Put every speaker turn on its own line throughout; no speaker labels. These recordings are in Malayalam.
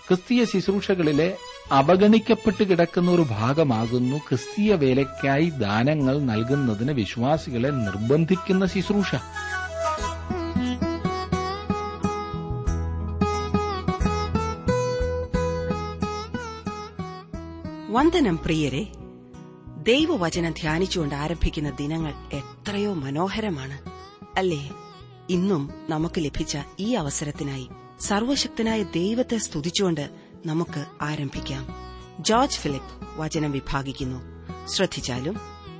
ക്രിസ്തീയ ശുശ്രൂഷകളിലെ അവഗണിക്കപ്പെട്ട് കിടക്കുന്ന ഒരു ഭാഗമാകുന്നു ക്രിസ്തീയ വേലയ്ക്കായി ദാനങ്ങൾ നൽകുന്നതിന് വിശ്വാസികളെ നിർബന്ധിക്കുന്ന ശുശ്രൂഷ.
വന്ദനം പ്രിയരെ. ദൈവവചനം ധ്യാനിച്ചുകൊണ്ട് ആരംഭിക്കുന്ന ദിനങ്ങൾ എത്രയോ മനോഹരമാണ് അല്ലേ? ഇന്നും നമുക്ക് ലഭിച്ച ഈ അവസരത്തിനായി സർവശക്തനായ ദൈവത്തെ സ്തുതിച്ചുകൊണ്ട് നമുക്ക് ആരംഭിക്കാം. ജോർജ് ഫിലിപ്പ് വചനം വിഭാഗിക്കുന്നു. ശ്രദ്ധിച്ചാലും.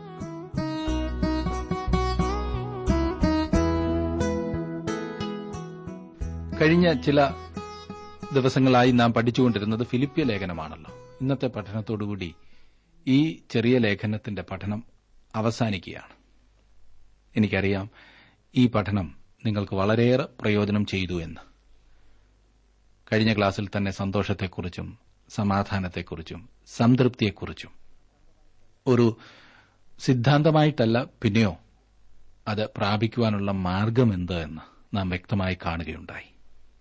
കഴിഞ്ഞ ചില ദിവസങ്ങളായി നാം പഠിച്ചുകൊണ്ടിരുന്നത് ഫിലിപ്പിയ ലേഖനമാണല്ലോ. ഇന്നത്തെ പഠനത്തോടുകൂടി ഈ ചെറിയ ലേഖനത്തിന്റെ പഠനം അവസാനിക്കുകയാണ്. എനിക്കറിയാം ഈ പഠനം നിങ്ങൾക്ക് വളരെയേറെ പ്രയോജനം ചെയ്തു എന്ന്. കഴിഞ്ഞ ക്ലാസ്സിൽ തന്നെ സന്തോഷത്തെക്കുറിച്ചും സമാധാനത്തെക്കുറിച്ചും സംതൃപ്തിയെക്കുറിച്ചും ഒരു സിദ്ധാന്തമായിട്ടല്ല, പിന്നെയോ അത് പ്രാപിക്കുവാനുള്ള മാർഗമെന്ത് എന്ന് നാം വ്യക്തമായി കാണുകയുണ്ടായി.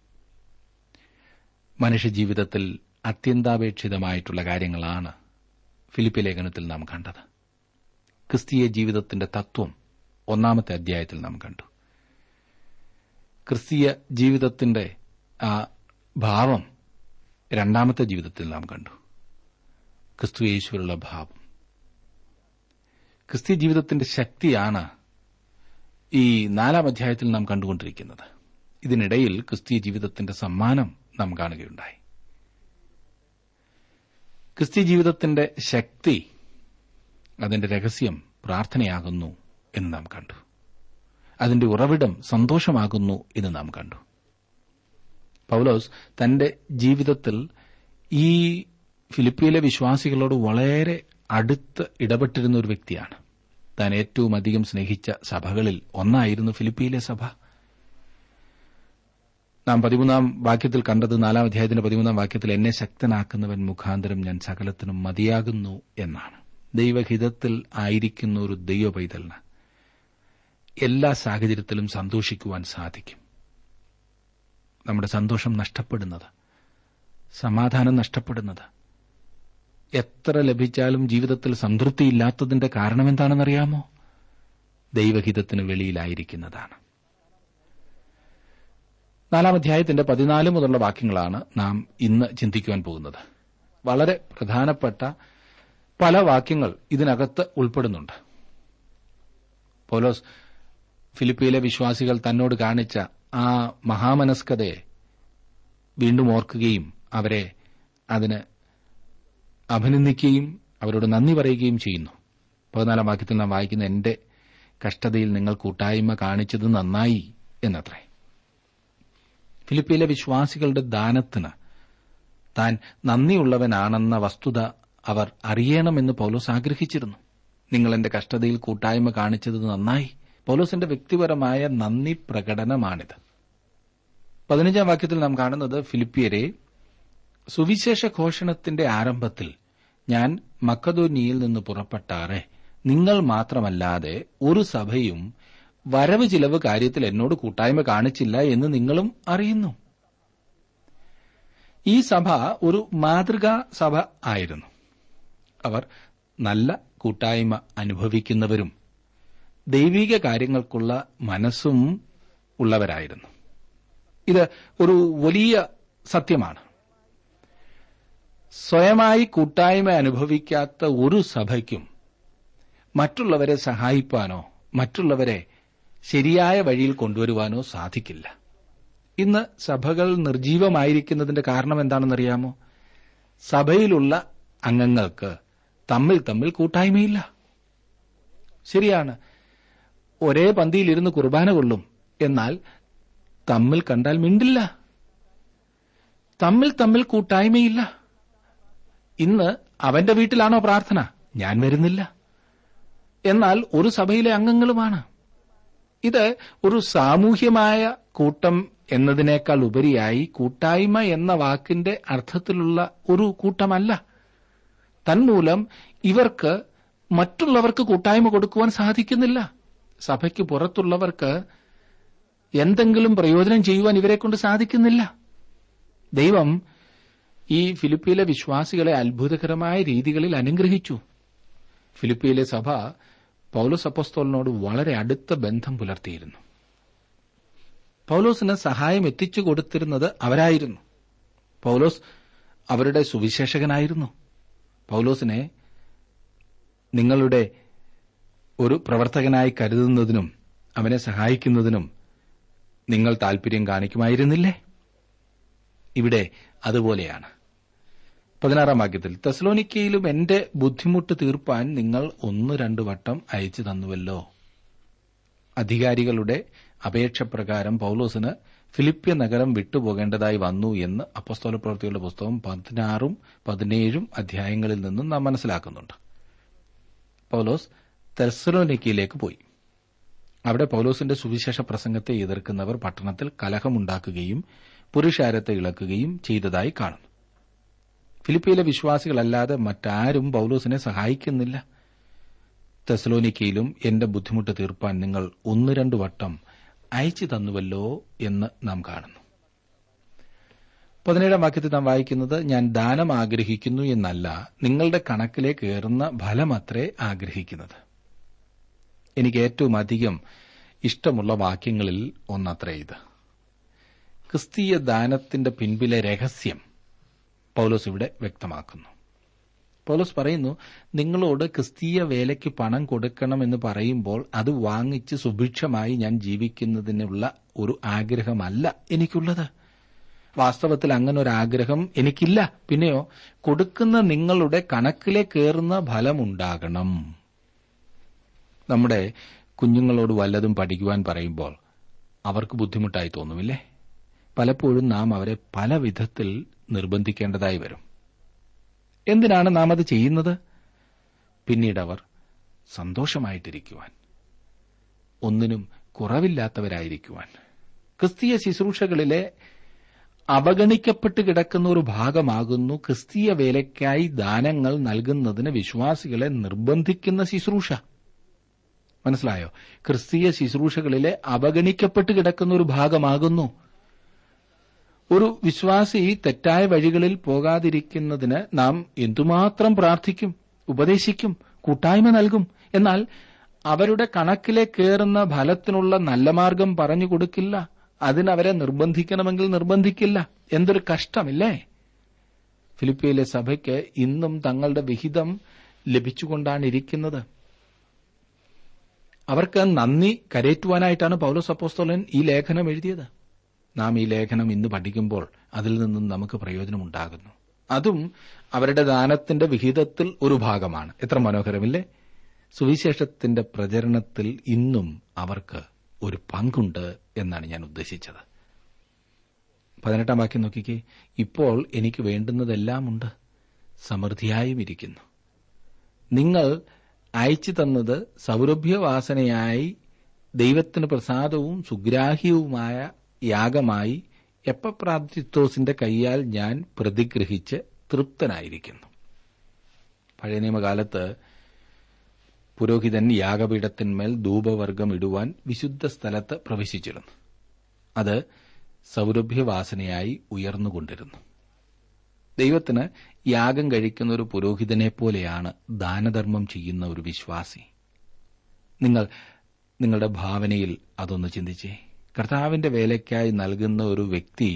മനുഷ്യജീവിതത്തിൽ അത്യന്താപേക്ഷിതമായിട്ടുള്ള കാര്യങ്ങളാണ് ഫിലിപ്പി ലേഖനത്തിൽ നാം കണ്ടത്. ക്രിസ്തീയ ജീവിതത്തിന്റെ തത്വം 1-ാമത്തെ അധ്യായത്തിൽ നാം കണ്ടു. ക്രിസ്തീയ ജീവിതത്തിന്റെ ആ ഭാവം 2-ാമത്തെ ജീവിതത്തിൽ നാം കണ്ടു. ക്രിസ്തു യേശുവിലുള്ള ഭാവം, ക്രിസ്തീയ ജീവിതത്തിന്റെ ശക്തിയാണ് ഈ 4-ാം അധ്യായത്തിൽ നാം കണ്ടുകൊണ്ടിരിക്കുന്നത്. ഇതിനിടയിൽ ക്രിസ്തീയ ജീവിതത്തിന്റെ സമ്മാനം നാം കാണുകയുണ്ടായി. ക്രിസ്തീയ ജീവിതത്തിന്റെ ശക്തി, അതിന്റെ രഹസ്യം പ്രാർത്ഥനയാകുന്നു എന്ന് നാം കണ്ടു. അതിന്റെ ഉറവിടം സന്തോഷമാകുന്നു എന്ന് നാം കണ്ടു. പൗലോസ് തന്റെ ജീവിതത്തിൽ ഈ ഫിലിപ്പിയിലെ വിശ്വാസികളോട് വളരെ അടുത്ത് ഇടപെട്ടിരുന്ന ഒരു വ്യക്തിയാണ്. താൻ ഏറ്റവും അധികം സ്നേഹിച്ച സഭകളിൽ ഒന്നായിരുന്നു ഫിലിപ്പിയിലെ സഭ. നാം 13-ാം വാക്യത്തിൽ കണ്ടത്, 4-ാം അധ്യായത്തിന്റെ 13-ാം വാക്യത്തിൽ, എന്നെ ശക്തനാക്കുന്നവൻ മുഖാന്തരം ഞാൻ സകലത്തിനും മതിയാകുന്നു എന്നാണ്. ദൈവഹിതത്തിൽ ആയിരിക്കുന്ന ഒരു ദൈവ പൈതലിന് എല്ലാ സാഹചര്യത്തിലും സന്തോഷിക്കുവാൻ സാധിക്കും. നമ്മുടെ സന്തോഷം നഷ്ടപ്പെടുന്നത്, സമാധാനം നഷ്ടപ്പെടുന്നത്, എത്ര ലഭിച്ചാലും ജീവിതത്തിൽ സംതൃപ്തിയില്ലാത്തതിന്റെ കാരണമെന്താണെന്നറിയാമോ? ദൈവഹിതത്തിന് വെളിയിലായിരിക്കുന്നതാണ്. 4-ാം അധ്യായത്തിന്റെ 14 മുതലുള്ള വാക്യങ്ങളാണ് നാം ഇന്ന് ചിന്തിക്കുവാൻ പോകുന്നത്. വളരെ പ്രധാനപ്പെട്ട പല വാക്യങ്ങൾ ഇതിനകത്ത് ഉൾപ്പെടുന്നുണ്ട്. പൗലോസ് ഫിലിപ്പിയിലെ വിശ്വാസികൾ തന്നോട് കാണിച്ച ആ മഹാമനസ്കതയെ വീണ്ടും ഓർക്കുകയും അവരെ അതിന് അഭിനന്ദിക്കുകയും അവരോട് നന്ദി പറയുകയും ചെയ്യുന്നു. 14-ാം വാക്യത്തിൽ നാം വായിക്കുന്ന, എന്റെ കഷ്ടതയിൽ നിങ്ങൾ കൂട്ടായ്മ കാണിച്ചത് നന്നായി എന്നത്രേ. ഫിലിപ്പിയിലെ വിശ്വാസികളുടെ ദാനത്തിന് താൻ നന്ദിയുള്ളവനാണെന്ന വസ്തുത അവർ അറിയണമെന്ന് പൗലോസ് ആഗ്രഹിച്ചിരുന്നു. നിങ്ങൾ എന്റെ കഷ്ടതയിൽ കൂട്ടായ്മ കാണിച്ചത് നന്നായി. പൗലോസിന്റെ വ്യക്തിപരമായ നന്ദി പ്രകടനമാണിത്. 15-ാം വാക്യത്തിൽ നാം കാണുന്നത്, ഫിലിപ്പിയരെ, സുവിശേഷ ഘോഷണത്തിന്റെ ആരംഭത്തിൽ ഞാൻ മക്കദോന്യയിൽ നിന്ന് പുറപ്പെട്ടാറെ നിങ്ങൾ മാത്രമല്ലാതെ ഒരു സഭയും വരവ് ചിലവ് കാര്യത്തിൽ എന്നോട് കൂട്ടായ്മ കാണിച്ചില്ല എന്ന് നിങ്ങളും അറിയുന്നു. ഈ സഭ ഒരു മാതൃകാ സഭ ആയിരുന്നു. അവർ നല്ല കൂട്ടായ്മ അനുഭവിക്കുന്നവരും ദൈവിക കാര്യങ്ങൾക്കുള്ള മനസ്സും ഉള്ളവരായിരുന്നു. ഇത് ഒരു വലിയ സത്യമാണ്. സ്വയമായി കൂട്ടായ്മ അനുഭവിക്കാത്ത ഒരു സഭയ്ക്കും മറ്റുള്ളവരെ സഹായിപ്പാനോ മറ്റുള്ളവരെ ശരിയായ വഴിയിൽ കൊണ്ടുവരുവാനോ സാധിക്കില്ല. ഇന്ന് സഭകൾ നിർജീവമായിരിക്കുന്നതിന്റെ കാരണം എന്താണെന്നറിയാമോ? സഭയിലുള്ള അംഗങ്ങൾക്ക് തമ്മിൽ കൂട്ടായ്മയില്ല. ശരിയാണ്, ഒരേ പന്തിയിലിരുന്ന് കുർബാന കൊള്ളും, എന്നാൽ തമ്മിൽ കണ്ടാൽ മിണ്ടില്ല. തമ്മിൽ കൂട്ടായ്മയില്ല. ഇന്ന് അവന്റെ വീട്ടിലാണോ പ്രാർത്ഥന? ഞാൻ വരുന്നില്ല. എന്നാൽ ഒരു സഭയിലെ അംഗങ്ങളുമാണ്. ഇത് ഒരു സാമൂഹ്യമായ കൂട്ടം എന്നതിനേക്കാൾ ഉപരിയായി കൂട്ടായ്മ എന്ന വാക്കിന്റെ അർത്ഥത്തിലുള്ള ഒരു കൂട്ടമല്ല. തന്മൂലം ഇവർക്ക് മറ്റുള്ളവർക്ക് കൂട്ടായ്മ കൊടുക്കുവാൻ സാധിക്കുന്നില്ല. സഭയ്ക്ക് പുറത്തുള്ളവർക്ക് എന്തെങ്കിലും പ്രയോജനം ചെയ്യുവാൻ ഇവരെക്കൊണ്ട് സാധിക്കുന്നില്ല. ദൈവം ഈ ഫിലിപ്പിയിലെ വിശ്വാസികളെ അത്ഭുതകരമായ രീതികളിൽ അനുഗ്രഹിച്ചു. ഫിലിപ്പിയിലെ സഭ പൌലോസ് അപ്പോസ്തലനോട് വളരെ അടുത്ത ബന്ധം പുലർത്തിയിരുന്നു. പൌലോസിന് സഹായം എത്തിച്ചു കൊടുത്തിരുന്നത് അവരായിരുന്നു. പൌലോസ് അവരുടെ സുവിശേഷകനായിരുന്നു. പൌലോസിനെ നിങ്ങളുടെ ഒരു പ്രവർത്തകനായി കരുതുന്നതിനും അവനെ സഹായിക്കുന്നതിനും നിങ്ങൾ താൽപര്യം കാണിക്കുമായിരുന്നില്ലേ? ഇവിടെ അതുപോലെയാണ്. 16 വാക്യത്തിൽ, തെസ്സലോനിക്കയിലും എന്റെ ബുദ്ധിമുട്ട് തീർപ്പാൻ നിങ്ങൾ 1-2 വട്ടം അയച്ചു തന്നുവല്ലോ. അധികാരികളുടെ അപേക്ഷപ്രകാരം പൌലോസിന് ഫിലിപ്പ്യ നഗരം വിട്ടുപോകേണ്ടതായി വന്നു എന്ന് അപ്പോസ്തലപ്രവൃത്തികളുടെ പുസ്തകം 16-17 അധ്യായങ്ങളിൽ നിന്നും നാം മനസ്സിലാക്കുന്നുണ്ട്. പൌലോസ് തെസ്സലോനിക്കയിലേക്ക് പോയി. അവിടെ പൌലോസിന്റെ സുവിശേഷ പ്രസംഗത്തെ എതിർക്കുന്നവർ പട്ടണത്തിൽ കലഹമുണ്ടാക്കുകയും പുരുഷാരത്തെ ഇളക്കുകയും ചെയ്തതായി കാണുന്നു. ഫിലിപ്പിയിലെ വിശ്വാസികളല്ലാതെ മറ്റാരും പൌലോസിനെ സഹായിക്കുന്നില്ല. തെസ്സലോനിക്കയിലും എന്റെ ബുദ്ധിമുട്ട് തീർപ്പാൻ നിങ്ങൾ 1-2 വട്ടം അയച്ചു തന്നുവല്ലോ എന്ന് നാം കാണുന്നു. 17 വാക്യത്തിൽ നാം വായിക്കുന്നത്, ഞാൻ ദാനം ആഗ്രഹിക്കുന്നു എന്നല്ല, നിങ്ങളുടെ കണക്കിലേക്ക് ഏറുന്ന ഫലമത്രേ ആഗ്രഹിക്കുന്നത്. എനിക്ക് ഏറ്റവും അധികം ഇഷ്ടമുള്ള വാക്യങ്ങളിൽ ഒന്നത്രേ ഇത്. ക്രിസ്തീയ ദാനത്തിന്റെ പിൻപിലെ രഹസ്യം പൌലോസ് ഇവിടെ വ്യക്തമാക്കുന്നു. പൌലോസ് പറയുന്നു, നിങ്ങളോട് ക്രിസ്തീയ വേലയ്ക്ക് പണം കൊടുക്കണമെന്ന് പറയുമ്പോൾ അത് വാങ്ങിച്ച് സുഭിക്ഷമായി ഞാൻ ജീവിക്കുന്നതിനുള്ള ഒരു ആഗ്രഹമല്ല എനിക്കുള്ളത്. വാസ്തവത്തിൽ അങ്ങനെ ഒരു ആഗ്രഹം എനിക്കില്ല. പിന്നെയോ കൊടുക്കുന്ന നിങ്ങളുടെ കണക്കിലേക്കേറുന്ന ഫലമുണ്ടാകണം. നമ്മുടെ കുഞ്ഞുങ്ങളോട് വല്ലതും പഠിക്കുവാൻ പറയുമ്പോൾ അവർക്ക് ബുദ്ധിമുട്ടായി തോന്നുമില്ലേ? പലപ്പോഴും നാം അവരെ പല വിധത്തിൽ നിർബന്ധിക്കേണ്ടതായി വരും. എന്തിനാണ് നാം അത് ചെയ്യുന്നത്? പിന്നീട് അവർ സന്തോഷമായിട്ടിരിക്കുവാൻ, ഒന്നിനും കുറവില്ലാത്തവരായിരിക്കുവാൻ. ക്രിസ്തീയ ശുശ്രൂഷകളിലെ അവഗണിക്കപ്പെട്ട് കിടക്കുന്ന ഒരു ഭാഗമാകുന്നു ക്രിസ്തീയ വേലയ്ക്കായി ദാനങ്ങൾ നൽകുന്നതിന് വിശ്വാസികളെ നിർബന്ധിക്കുന്ന ശുശ്രൂഷ. മനസ്സിലായോ? ക്രിസ്തീയ ശുശ്രൂഷകളിലെ അവഗണിക്കപ്പെട്ട് കിടക്കുന്ന ഒരു ഭാഗമാകുന്നു. ഒരു വിശ്വാസി തെറ്റായ വഴികളിൽ പോകാതിരിക്കുന്നതിന് നാം എന്തുമാത്രം പ്രാർത്ഥിക്കും, ഉപദേശിക്കും, കൂട്ടായ്മ നൽകും. എന്നാൽ അവരുടെ കണക്കിലേക്കേറുന്ന ഫലത്തിനുള്ള നല്ല മാർഗം പറഞ്ഞു കൊടുക്കില്ല. അതിനവരെ നിർബന്ധിക്കണമെങ്കിൽ നിർബന്ധിക്കില്ല. എന്തൊരു കഷ്ടമില്ലേ? ഫിലിപ്പിയിലെ സഭയ്ക്ക് ഇന്നും തങ്ങളുടെ വിഹിതം ലഭിച്ചുകൊണ്ടാണിരിക്കുന്നത്. അവർക്ക് നന്ദി കരേറ്റുവാനായിട്ടാണ് പൌലോസ് അപ്പോസ്തലൻ ഈ ലേഖനം എഴുതിയത്. നാം ഈ ലേഖനം ഇന്ന് പഠിക്കുമ്പോൾ അതിൽ നിന്നും നമുക്ക് പ്രയോജനമുണ്ടാകുന്നു. അതും അവരുടെ ദാനത്തിന്റെ വിഹിതത്തിൽ ഒരു ഭാഗമാണ്. എത്ര മനോഹരമില്ലേ? സുവിശേഷത്തിന്റെ പ്രചരണത്തിൽ ഇന്നും അവർക്ക് ഒരു പങ്കുണ്ട് എന്നാണ് ഞാൻ ഉദ്ദേശിച്ചത്. 18 വാക്യം നോക്കിക്കേ, ഇപ്പോൾ എനിക്ക് വേണ്ടുന്നതെല്ലാമുണ്ട്, സമൃദ്ധിയായും ഇരിക്കുന്നു. നിങ്ങൾ അയച്ചു തന്നത് സൗരഭ്യവാസനയായി ദൈവത്തിന് പ്രസാദവും സുഗ്രാഹ്യവുമായ യാഗമായി എപ്പഫ്രാദിത്തോസിന്റെ കൈയാൽ ഞാൻ പ്രതിഗ്രഹിച്ച് തൃപ്തനായിരിക്കുന്നു. പഴയ നിയമകാലത്ത് പുരോഹിതൻ യാഗപീഠത്തിന്മേൽ ധൂപവർഗം ഇടുവാൻ വിശുദ്ധ സ്ഥലത്ത് പ്രവേശിച്ചിരുന്നു. അത് സൗരഭ്യവാസനയായി ഉയർന്നുകൊണ്ടിരുന്നു. ദൈവത്തിന് യാഗം കഴിക്കുന്ന ഒരു പുരോഹിതനെപ്പോലെയാണ് ദാനധർമ്മം ചെയ്യുന്ന ഒരു വിശ്വാസി. നിങ്ങൾ നിങ്ങളുടെ ഭാവനയിൽ അതൊന്ന് ചിന്തിച്ചേ. കർത്താവിന്റെ വേലയ്ക്കായി നൽകുന്ന ഒരു വ്യക്തി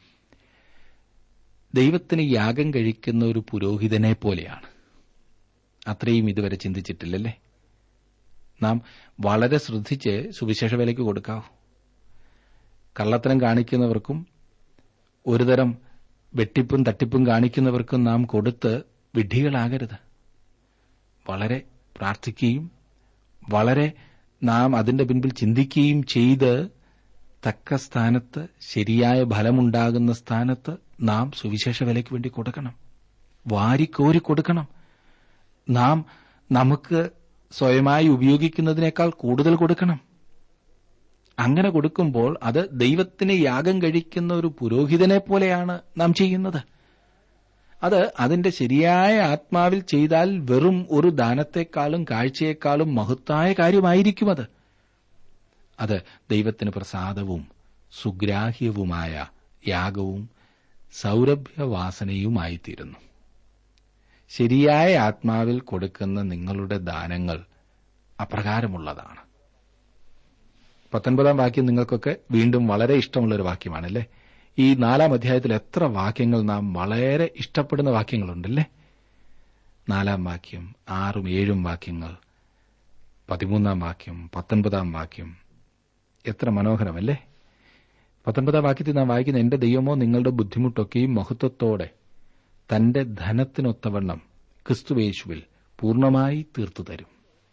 ദൈവത്തിന് യാഗം കഴിക്കുന്ന ഒരു പുരോഹിതനെ പോലെയാണ്. അത്രയും ഇതുവരെ ചിന്തിച്ചിട്ടില്ലല്ലേ? നാം വളരെ ശ്രദ്ധിച്ച് സുവിശേഷ വേലയ്ക്ക് കൊടുക്കാവൂ. കള്ളത്തരം കാണിക്കുന്നവർക്കും ഒരുതരം വെട്ടിപ്പും തട്ടിപ്പും കാണിക്കുന്നവർക്കും നാം കൊടുത്ത് വിഡ്ഢികളാകരുത്. വളരെ പ്രാർത്ഥിക്കുകയും വളരെ നാം അതിന്റെ പിൻപിൽ ചിന്തിക്കുകയും ചെയ്ത് തക്ക സ്ഥാനത്ത് ശരിയായ ഫലമുണ്ടാകുന്ന സ്ഥാനത്ത് നാം സുവിശേഷ വേലയ്ക്ക് വേണ്ടി കൊടുക്കണം. വാരിക്കോരി കൊടുക്കണം. നാം നമുക്ക് സ്വയമായി ഉപയോഗിക്കുന്നതിനേക്കാൾ കൂടുതൽ കൊടുക്കണം. അങ്ങനെ കൊടുക്കുമ്പോൾ അത് ദൈവത്തിന് യാഗം കഴിക്കുന്ന ഒരു പുരോഹിതനെ പോലെയാണ് നാം ചെയ്യുന്നത്. അത് അതിന്റെ ശരിയായ ആത്മാവിൽ ചെയ്താൽ വെറും ഒരു ദാനത്തെക്കാളും കാഴ്ചയെക്കാളും മഹത്തായ കാര്യമായിരിക്കും. അത് ദൈവത്തിന് പ്രസാദവും സുഗ്രാഹ്യവുമായ യാഗവും സൗരഭ്യവാസനയുമായിത്തീരുന്നു. ശരിയായ ആത്മാവിൽ കൊടുക്കുന്ന നിങ്ങളുടെ ദാനങ്ങൾ അപ്രകാരമുള്ളതാണ്. 19 വാക്യം നിങ്ങൾക്കൊക്കെ വീണ്ടും വളരെ ഇഷ്ടമുള്ളൊരു വാക്യമാണല്ലേ. ഈ 4 അധ്യായത്തിൽ എത്ര വാക്യങ്ങൾ നാം വളരെ ഇഷ്ടപ്പെടുന്ന വാക്യങ്ങളുണ്ടല്ലേ. 4 വാക്യം, 6, 7 വാക്യങ്ങൾ, 13 വാക്യം, 19 വാക്യം, എത്ര മനോഹരമല്ലേ. 19 വാക്യത്തിൽ നാം വായിക്കുന്ന, എന്റെ ദൈവമോ നിങ്ങളുടെ ബുദ്ധിമുട്ടൊക്കെയും മഹത്വത്തോടെ തന്റെ ധനത്തിനൊത്തവണ്ണം ക്രിസ്തുയേശുവിൽ പൂർണ്ണമായി തീർത്തു തരും.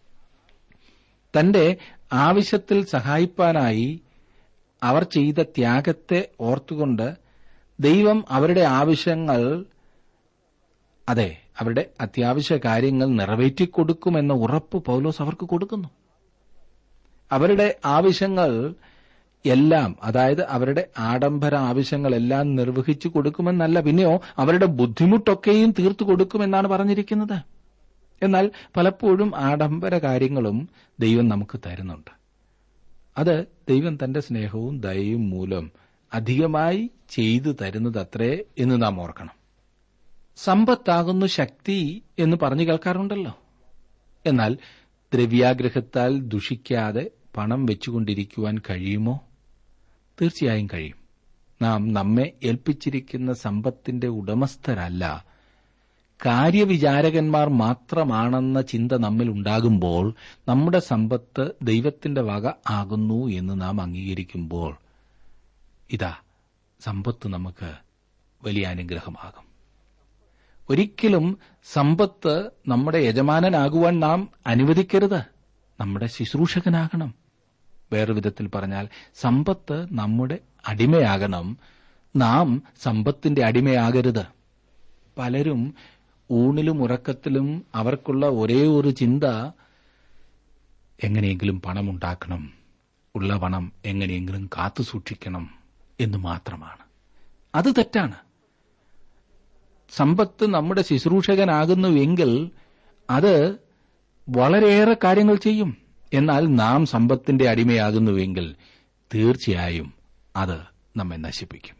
തന്റെ ആവശ്യത്തിൽ സഹായിപ്പാനായി അവർ ചെയ്ത ത്യാഗത്തെ ഓർത്തുകൊണ്ട് ദൈവം അവരുടെ ആവശ്യങ്ങൾ, അതെ, അവരുടെ അത്യാവശ്യ കാര്യങ്ങൾ നിറവേറ്റിക്കൊടുക്കുമെന്ന ഉറപ്പ് പൗലോസ് അവർക്ക് കൊടുക്കുന്നു. അവരുടെ ആവശ്യങ്ങൾ എല്ലാം, അതായത് അവരുടെ ആഡംബര ആവശ്യങ്ങളെല്ലാം നിർവഹിച്ചു കൊടുക്കുമെന്നല്ല, പിന്നെയോ അവരുടെ ബുദ്ധിമുട്ടൊക്കെയും തീർത്തു കൊടുക്കുമെന്നാണ് പറഞ്ഞിരിക്കുന്നത്. എന്നാൽ പലപ്പോഴും ആഡംബര കാര്യങ്ങളും ദൈവം നമുക്ക് തരുന്നുണ്ട്. അത് ദൈവം തന്റെ സ്നേഹവും ദയയും മൂലം അധികമായി ചെയ്തു തരുന്നതത്രേ എന്ന് നാം ഓർക്കണം. സമ്പത്താകുന്നു ശക്തി എന്ന് പറഞ്ഞു കേൾക്കാറുണ്ടല്ലോ. എന്നാൽ ദ്രവ്യാഗ്രഹത്താൽ ദുഷിക്കാതെ പണം വെച്ചുകൊണ്ടിരിക്കുവാൻ കഴിയുമോ? തീർച്ചയായും കഴിയും. നാം നമ്മെ ഏൽപ്പിച്ചിരിക്കുന്ന സമ്പത്തിന്റെ ഉടമസ്ഥരല്ല, കാര്യവിചാരകന്മാർ മാത്രമാണെന്ന ചിന്ത നമ്മിൽ ഉണ്ടാകുമ്പോൾ, നമ്മുടെ സമ്പത്ത് ദൈവത്തിന്റെ വക ആകുന്നു എന്ന് നാം അംഗീകരിക്കുമ്പോൾ, ഇതാ സമ്പത്ത് നമുക്ക് വലിയ അനുഗ്രഹമാകും. ഒരിക്കലും സമ്പത്ത് നമ്മുടെ യജമാനനാകുവാൻ നാം അനുവദിക്കരുത്. നമ്മുടെ ശുശ്രൂഷകനാകണം. വേറൊരു വിധത്തിൽ പറഞ്ഞാൽ, സമ്പത്ത് നമ്മുടെ അടിമയാകണം, നാം സമ്പത്തിന്റെ അടിമയാകരുത്. പലരും ഊണിലും ഉറക്കത്തിലും അവർക്കുള്ള ഒരേ ഒരു ചിന്ത, എങ്ങനെയെങ്കിലും പണമുണ്ടാക്കണം, ഉള്ള പണം എങ്ങനെയെങ്കിലും കാത്തു സൂക്ഷിക്കണം എന്ന് മാത്രമാണ്. അത് തെറ്റാണ്. സമ്പത്ത് നമ്മുടെ ശുശ്രൂഷകനാകുന്നുവെങ്കിൽ അത് വളരെയേറെ കാര്യങ്ങൾ ചെയ്യും. എന്നാൽ നാം സമ്പത്തിന്റെ അടിമയാകുന്നുവെങ്കിൽ തീർച്ചയായും അത് നമ്മെ നശിപ്പിക്കും.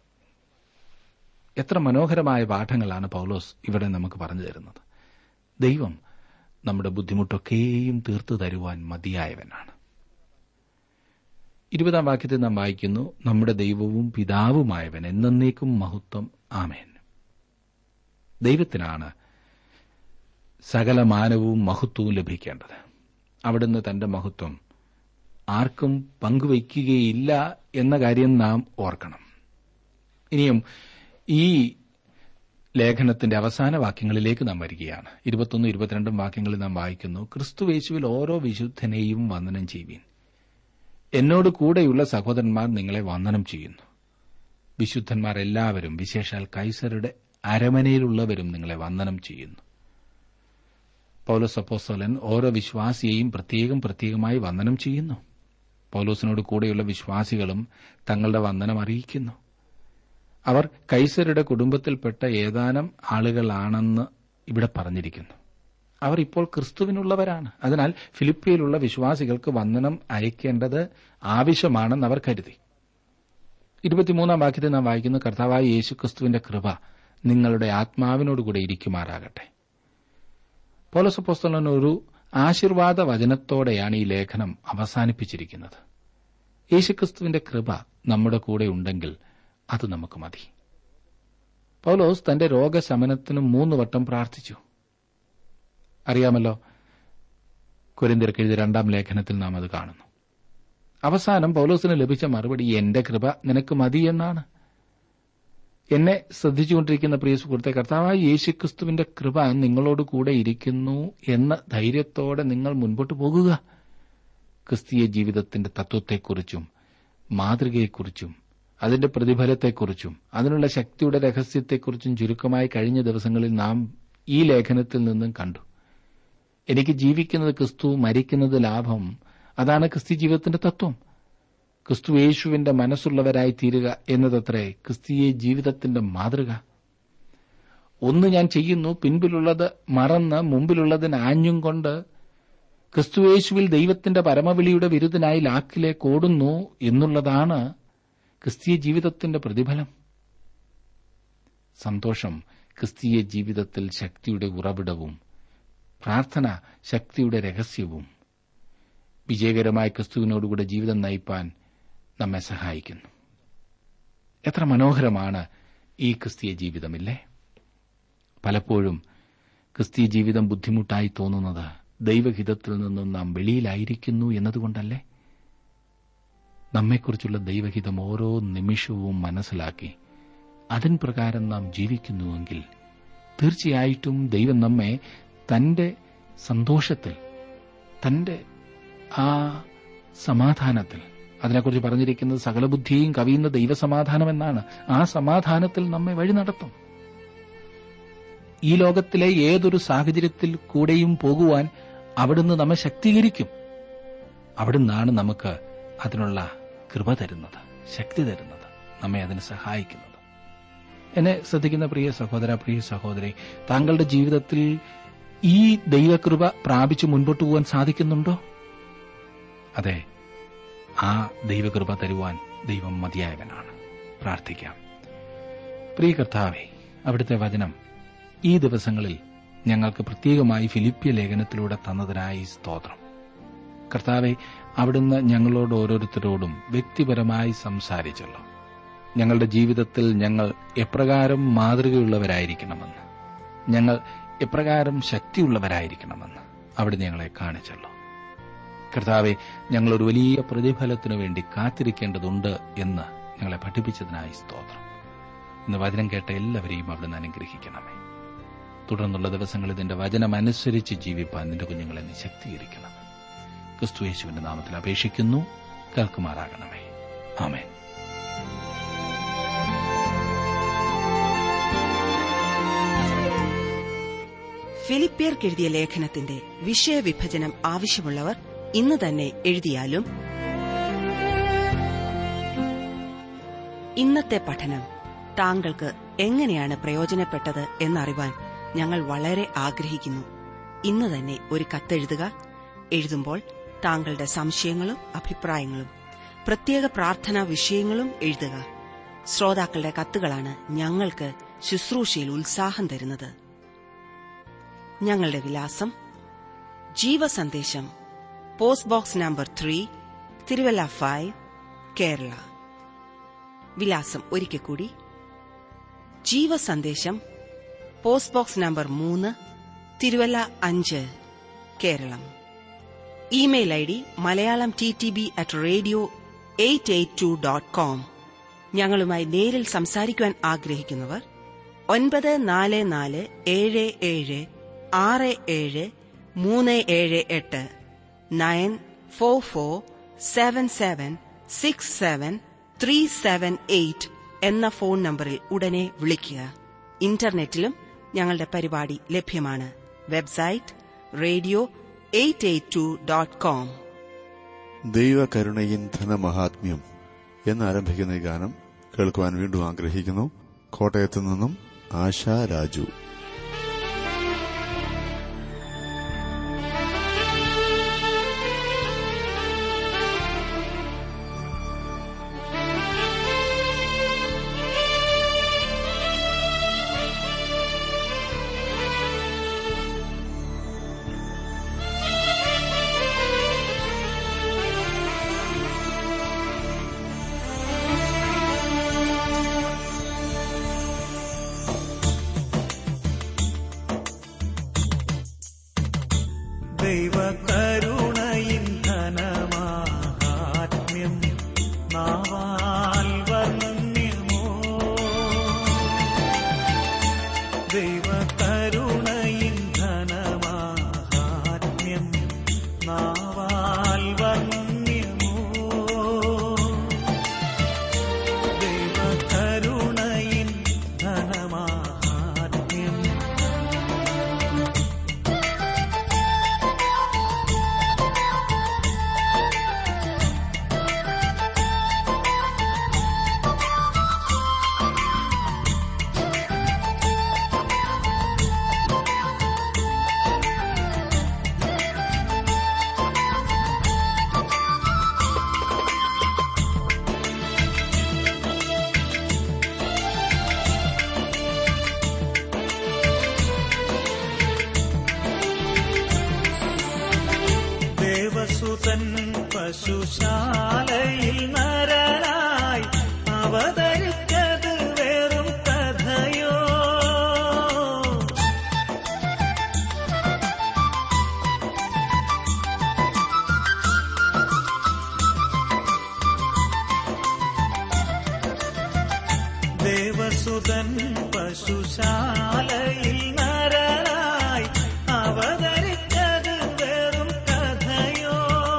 എത്ര മനോഹരമായ പാഠങ്ങളാണ് പൗലോസ് ഇവിടെ നമുക്ക് പറഞ്ഞു തരുന്നത്. ദൈവം നമ്മുടെ ബുദ്ധിമുട്ടൊക്കെയും തീർത്തു തരുവാൻ മതിയായവനാണ്. 20 വാക്യത്തിൽ നാം വായിക്കുന്നു, നമ്മുടെ ദൈവവും പിതാവുമായവൻ എന്നേക്കും മഹത്വം, ആമേൻ. ദൈവത്തിനാണ് സകല മാനവും മഹത്വവും ലഭിക്കേണ്ടത്. അവിടുന്ന് തന്റെ മഹത്വം ആർക്കും പങ്കുവയ്ക്കുകയില്ല എന്ന കാര്യം നാം ഓർക്കണം. ഇനിയും ഈ ലേഖനത്തിന്റെ അവസാന വാക്യങ്ങളിലേക്ക് നാം വരികയാണ്. 21, 22 വാക്യങ്ങളിൽ നാം വായിക്കുന്നു, ക്രിസ്തുയേശുവിൽ ഓരോ വിശുദ്ധനെയും വന്ദനം ചെയ്യുവിൻ. എന്നോട് കൂടെയുള്ള സഹോദരന്മാർ നിങ്ങളെ വന്ദനം ചെയ്യുന്നു. വിശുദ്ധന്മാർ എല്ലാവരും, വിശേഷാൽ കൈസരുടെ അരമനയിലുള്ളവരും നിങ്ങളെ വന്ദനം ചെയ്യുന്നു. പൗലോസ് അപ്പോസ്തലൻ ഓരോ വിശ്വാസിയെയും പ്രത്യേകമായി വന്ദനം ചെയ്യുന്നു. പൗലോസിനോട് കൂടെയുള്ള വിശ്വാസികളും തങ്ങളുടെ വന്ദനം അറിയിക്കുന്നു. അവർ കൈസരുടെ കുടുംബത്തിൽപ്പെട്ട ഏതാനും ആളുകളാണെന്ന് ഇവിടെ പറഞ്ഞിരിക്കുന്നു. അവർ ഇപ്പോൾ ക്രിസ്തുവിനുള്ളവരാണ്. അതിനാൽ ഫിലിപ്പിയിലുള്ള വിശ്വാസികൾക്ക് വന്ദനം അയക്കേണ്ടത് ആവശ്യമാണെന്ന് അവർ കരുതി. 23 വാക്യത്തിൽ നാം വായിക്കുന്നു, കർത്താവായ യേശുക്രിസ്തുവിന്റെ കൃപ നിങ്ങളുടെ ആത്മാവിനോടുകൂടെ ഇരിക്കുമാറാകട്ടെ. പൗലോസ് അപ്പോസ്തലൻ ഒരു ആശീർവാദ വചനത്തോടെയാണ് ഈ ലേഖനം അവസാനിപ്പിച്ചിരിക്കുന്നത്. യേശുക്രിസ്തുവിന്റെ കൃപ നമ്മുടെ കൂടെ ഉണ്ടെങ്കിൽ അത് നമുക്ക് മതി. പൗലോസ് തന്റെ രോഗശമനത്തിന് 3 വട്ടം പ്രാർത്ഥിച്ചു. അറിയാമല്ലോ, കൊരിന്ത്യർക്ക് എഴുതിയ 2 ലേഖനത്തിൽ നാം അത് കാണുന്നു. അവസാനം പൗലോസിന് ലഭിച്ച മറുപടി, എന്റെ കൃപ നിനക്ക് മതി എന്നാണ്. എന്നെ ശ്രദ്ധിച്ചുകൊണ്ടിരിക്കുന്ന പ്രിയ സുഹൃത്തെ, കർത്താവായ യേശുക്രിസ്തുവിന്റെ കൃപ നിങ്ങളോട് കൂടെ ഇരിക്കുന്നു എന്ന ധൈര്യത്തോടെ നിങ്ങൾ മുൻപോട്ട് പോകുക. ക്രിസ്തീയ ജീവിതത്തിന്റെ തത്വത്തെക്കുറിച്ചും മാതൃകയെക്കുറിച്ചും അതിന്റെ പ്രതിഫലത്തെക്കുറിച്ചും അതിനുള്ള ശക്തിയുടെ രഹസ്യത്തെക്കുറിച്ചും ചുരുക്കമായി കഴിഞ്ഞ ദിവസങ്ങളിൽ നാം ഈ ലേഖനത്തിൽ നിന്നും കണ്ടു. എനിക്ക് ജീവിക്കുന്നത് ക്രിസ്തു, മരിക്കുന്നത് ലാഭം. അതാണ് ക്രിസ്തീയ ജീവിതത്തിന്റെ തത്വം. ക്രിസ്തു യേശുവിന്റെ മനസ്സുള്ളവരായി തീരുക എന്നതത്രേ ക്രിസ്തീയ ജീവിതത്തിന്റെ മാതൃക. ഒന്ന് ഞാൻ ചെയ്യുന്നു, പിൻപിലുള്ളത് മറന്ന് മുമ്പിലുള്ളതിന് ആഞ്ഞും കൊണ്ട് ക്രിസ്തുയേശുവിൽ ദൈവത്തിന്റെ പരമവിളിയുടെ വിരുദ്ധനായി ലാക്കിലേക്ക് ഓടുന്നു എന്നുള്ളതാണ് ക്രിസ്തീയ ജീവിതത്തിന്റെ പ്രതിഫലം. സന്തോഷം ക്രിസ്തീയ ജീവിതത്തിൽ ശക്തിയുടെ ഉറവിടവും പ്രാർത്ഥന ശക്തിയുടെ രഹസ്യവും വിജയകരമായ ക്രിസ്തുവിനോടുകൂടെ ജീവിതം നയിപ്പാൻ നമ്മെ സഹായിക്കുന്നു. എത്ര മനോഹരമാണ് ഈ ക്രിസ്തീയ ജീവിതമില്ലേ? പലപ്പോഴും ക്രിസ്തീയ ജീവിതം ബുദ്ധിമുട്ടായി തോന്നുന്നത് ദൈവഹിതത്തിൽ നിന്നും നാം വെളിയിലായിരിക്കുന്നു എന്നതുകൊണ്ടല്ലേ? നമ്മെക്കുറിച്ചുള്ള ദൈവഹിതം ഓരോ നിമിഷവും മനസ്സിലാക്കി അതിൻ പ്രകാരം നാം ജീവിക്കുന്നുവെങ്കിൽ തീർച്ചയായിട്ടും ദൈവം നമ്മെ തന്റെ സന്തോഷത്തിൽ, തന്റെ ആ സമാധാനത്തിൽ, അതിനെക്കുറിച്ച് പറഞ്ഞിരിക്കുന്നത് സകലബുദ്ധിയും കവിയുന്ന ദൈവസമാധാനമെന്നാണ്, ആ സമാധാനത്തിൽ നമ്മെ വഴി നടത്തും. ഈ ലോകത്തിലെ ഏതൊരു സാഹചര്യത്തിൽ കൂടെയും പോകുവാൻ അവിടുന്ന് നമ്മെ ശക്തീകരിക്കും. അവിടുന്നാണ് നമുക്ക് അതിനുള്ള കൃപ തരുന്നത്, ശക്തി തരുന്നത്, നമ്മെ അതിന് സഹായിക്കുന്നത്. എന്നെ ശ്രദ്ധിക്കുന്ന പ്രിയ സഹോദര, പ്രിയ സഹോദരി, താങ്കളുടെ ജീവിതത്തിൽ ഈ ദൈവകൃപ പ്രാപിച്ചു മുൻപോട്ട് പോകാൻ സാധിക്കുന്നുണ്ടോ? അതെ, ആ ദൈവകൃപ തരുവാൻ ദൈവം മതിയായവനാണ്. പ്രാർത്ഥിക്കാം. പ്രിയ കർത്താവേ, അവിടുത്തെ വചനം ഈ ദിവസങ്ങളിൽ ഞങ്ങൾക്ക് പ്രത്യേകമായി ഫിലിപ്പിയ ലേഖനത്തിലൂടെ തന്നതിനായി സ്തോത്രം. കർത്താവെ, അവിടുന്ന് ഞങ്ങളോട് ഓരോരുത്തരോടും വ്യക്തിപരമായി സംസാരിച്ചല്ലോ. ഞങ്ങളുടെ ജീവിതത്തിൽ ഞങ്ങൾ എപ്രകാരം മാതൃകയുള്ളവരായിരിക്കണമെന്ന്, ഞങ്ങൾ എപ്രകാരം ശക്തിയുള്ളവരായിരിക്കണമെന്ന് അവിടുന്ന് ഞങ്ങളെ കാണിച്ചല്ലോ. കർത്താവെ, ഞങ്ങളൊരു വലിയ പ്രതിഫലത്തിനു വേണ്ടി കാത്തിരിക്കേണ്ടതുണ്ട് എന്ന് ഞങ്ങളെ പഠിപ്പിച്ചതിനായി സ്തോത്രം. ഇന്ന് വചനം കേട്ട എല്ലാവരെയും അവിടുന്ന് അനുഗ്രഹിക്കണമേ. തുടർന്നുള്ള ദിവസങ്ങളിൽ നിന്റെ വചനമനുസരിച്ച് ജീവിപ്പാൻ നിന്റെ കുഞ്ഞുങ്ങളെ നീ ശക്തീകരിക്കണം. ക്രിസ്തു യേശുവിന്റെ നാമത്തിൽ അപേക്ഷിക്കുന്നു, കേൾക്കുമാറാകണമേ. ആമേൻ.
ഫിലിപ്പിയർക്കെഴുതിയ ലേഖനത്തിന്റെ വിഷയവിഭജനം ആവശ്യമുള്ളവർ ഇന്ന് തന്നെ എഴുതിയാലും ഇന്നത്തെ പഠനം താങ്കൾക്ക് എങ്ങനെയാണ് പ്രയോജനപ്പെട്ടത് എന്നറിവാൻ ഞങ്ങൾ വളരെ ആഗ്രഹിക്കുന്നു. ഇന്ന് തന്നെ ഒരു കത്തെഴുതുക. എഴുതുമ്പോൾ താങ്കളുടെ സംശയങ്ങളും അഭിപ്രായങ്ങളും പ്രത്യേക പ്രാർത്ഥനാ വിഷയങ്ങളും എഴുതുക. ശ്രോതാക്കളുടെ കത്തുകളാണ് ഞങ്ങൾക്ക് ശുശ്രൂഷയിൽ ഉത്സാഹം തരുന്നത്. ഞങ്ങളുടെ വിലാസം: ജീവസന്ദേശം, post box number 3, Thiruvalla 5, Kerala. വിലാസം ഒരിക്കൽ കൂടി: ജീവസന്ദേശം, post box number 3, Thiruvalla 5, Keralam. Email ID malayalamttb@radio882.com. ഞങ്ങളുമായി നേരിൽ സംസാരിക്കുവാൻ ആഗ്രഹിക്കുന്നവർ 9447673778 9447767378 എന്ന ഫോൺ നമ്പറിൽ ഉടനെ വിളിക്കുക. ഇന്റർനെറ്റിലും ഞങ്ങളുടെ പരിപാടി ലഭ്യമാണ്. Website radio882.com.
ദൈവകരുണയിൻ ധനമഹാത്മ്യം എന്നാരംഭിക്കുന്ന ഈ ഗാനം കേൾക്കുവാൻ വീണ്ടും ആഗ്രഹിക്കുന്നു. കോട്ടയത്തു നിന്നും ആശാ രാജു.
സുതൻ പശുശാലയിൽ നരനായി അവതരിച്ചത് വെറും കഥയോ?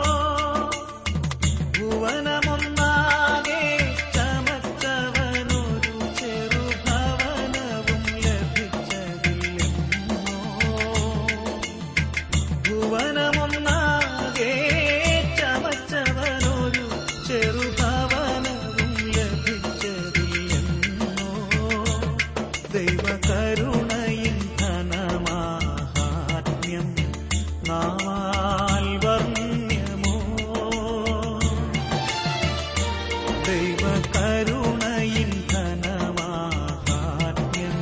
ഭുവനമൊന്നാകെ ചമച്ചവനൊരു ചെറുഭവനവും ലഭിച്ചതില്ലെന്നോ? ഭുവനമൊന്നാകെ ചമച്ചവനൊരു ചെറുഭവനവും ലഭിച്ചതില്ലെന്നോ? ദൈവകരുണയിൻ ഘനമാഹാത്മ്യം നാമാൽ വർണ്ണ്യമോ? ദൈവകരുണയിൻ ഘനമാഹാത്മ്യം.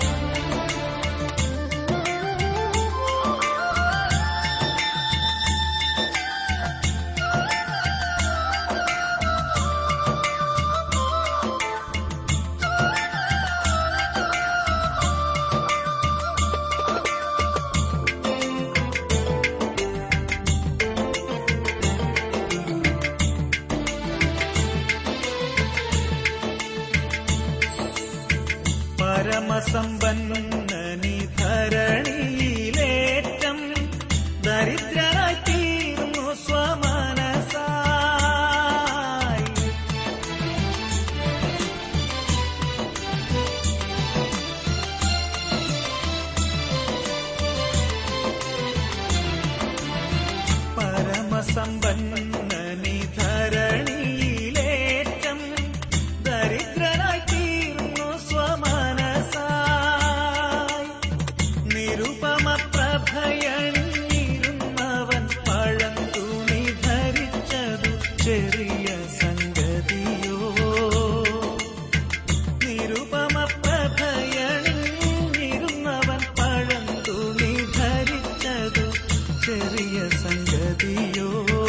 പരമസമ്പന്നനി ധരണിയിലേറ്റം ദരിദ്രനായി തീർന്നു സ്വമനസായി. പരമസമ്പന്നനി ധരണിയിലേറ്റം ദരിദ്രനായി തീർന്നു സ്വമനസായി. നിരുപമ പ്രഭയണിഞ്ഞിരുന്നവൻ പഴന്തുണി ധരിച്ചതു ചെറിയ സംഗതിയോ? നിരുപമ പ്രഭയണിഞ്ഞിരുന്നവൻ പഴന്തുണി ധരിച്ചതു ചെറിയ സംഗതിയോ?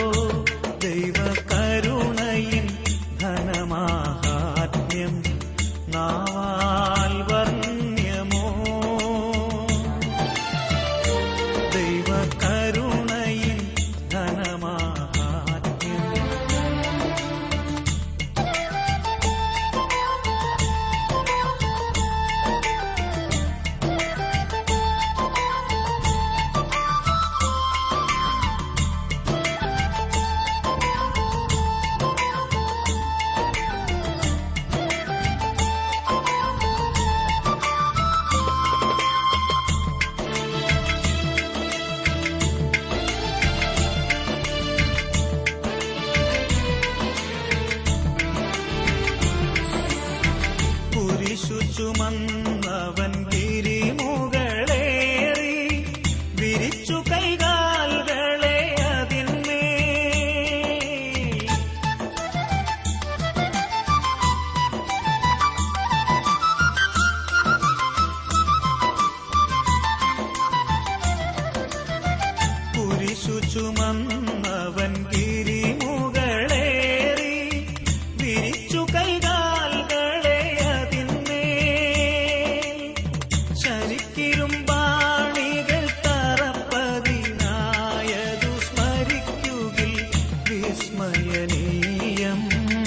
ദൈവകരുണയിൻ ധനമാഹാത്മ്യം നാവാൽ വർണ്ണ്യമോ? ദൈവകരുണയിൻ ധനമാഹാത്മ്യം. കുരിശു ചുമന്നവൻ ഗിരിമുകളേറി വിരിച്ചു കൈകാലുകളെ അതിന്മേൽ. കുരിശു ചുമന്നവൻ ഗിരിമുകളേറി വിരിച്ചു കൈകാലുകളെ അതിന്മേൽ. ശരിക്കിരുമ്പാണികൾ തറപ്പതിനായതു സ്മരിക്കുകിൽ വിസ്മയനീയം.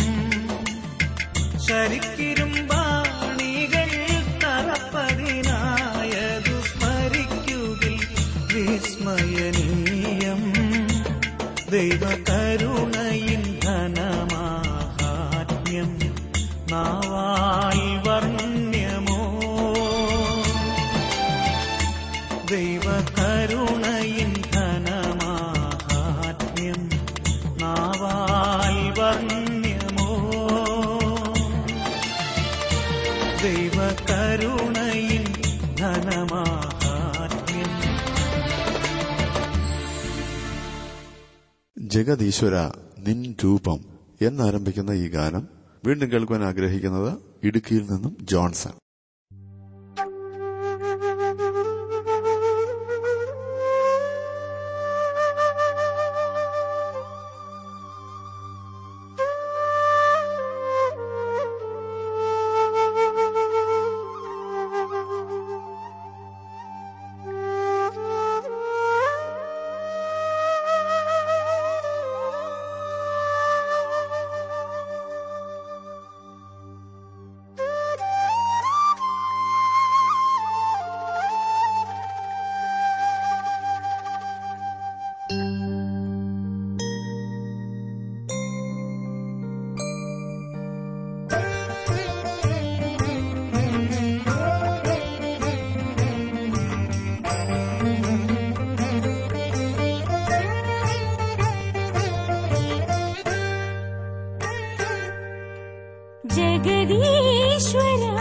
ശരിക്കിരുമ്പാണികൾ തറപ്പതിനായതു സ്മരിക്കുകിൽ വിസ്മയനീയം. ദൈവകരുണയിൻ ധനമാഹാത്മ്യം നാവാൽ വർണ്ണ്യമോ? ദൈവകരുണയിൻ ധനമാഹാത്മ്യം നാവാൽ വർണ്ണ്യമോ? ദൈവകരുണയിൻ ധനമാഹാത്മ്യം.
ജഗദീശ്വര നിൻ രൂപം എന്നാരംഭിക്കുന്ന ഈ ഗാനം വീണ്ടും കേൾക്കുവാൻ ആഗ്രഹിക്കുന്നത് ഇടുക്കിയിൽ നിന്നും ജോൺസൺ.
ജഗദീശ്വര